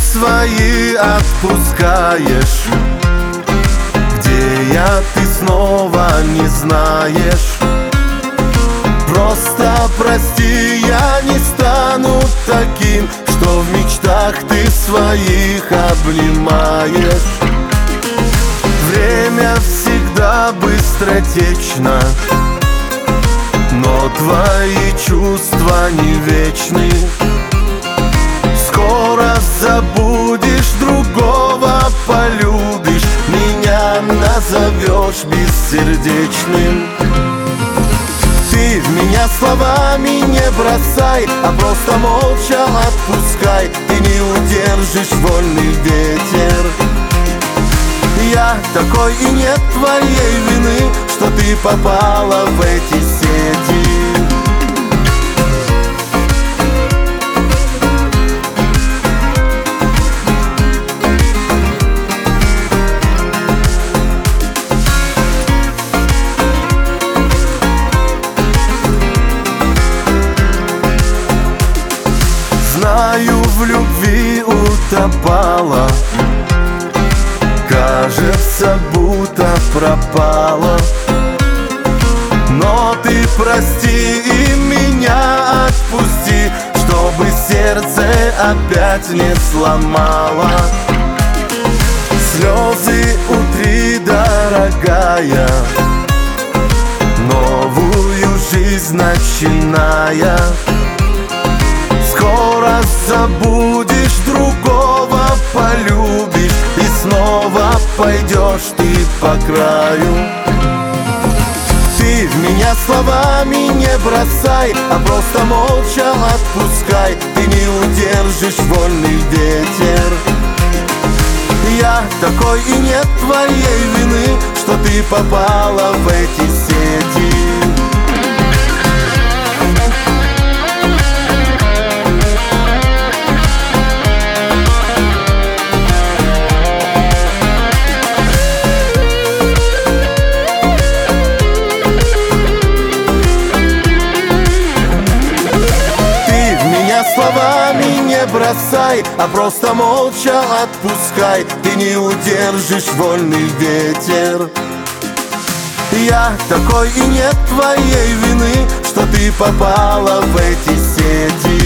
свои отпускаешь. Где я, ты снова не знаешь. Просто прости, я не стану таким, что в мечтах ты своих обнимаешь. Время всегда быстротечно, но твои чувства не вечны. Скоро забудешь, другого полюбишь, меня назовешь бессердечным. Ты в меня словами не бросай, а просто молча отпускай. Ты не удержишь вольный ветер. Я такой, и нет твоей вины, что ты попала в эти сети. Знаю, в любви утопала, кажется, будто пропала. Но ты прости и меня отпусти, чтобы сердце опять не сломало. Слезы утри, дорогая, новую жизнь начиная. Скоро забудешь, другого полюбишь, и снова пойдешь ты по краю. Ты в меня словами не бросай, а просто молча отпускай. Ты не удержишь вольный ветер. Я такой, и нет твоей вины, что ты попала в эти сети. Словами не бросай, а просто молча отпускай. Ты не удержишь вольный ветер. Я такой, и нет твоей вины, что ты попала в эти сети.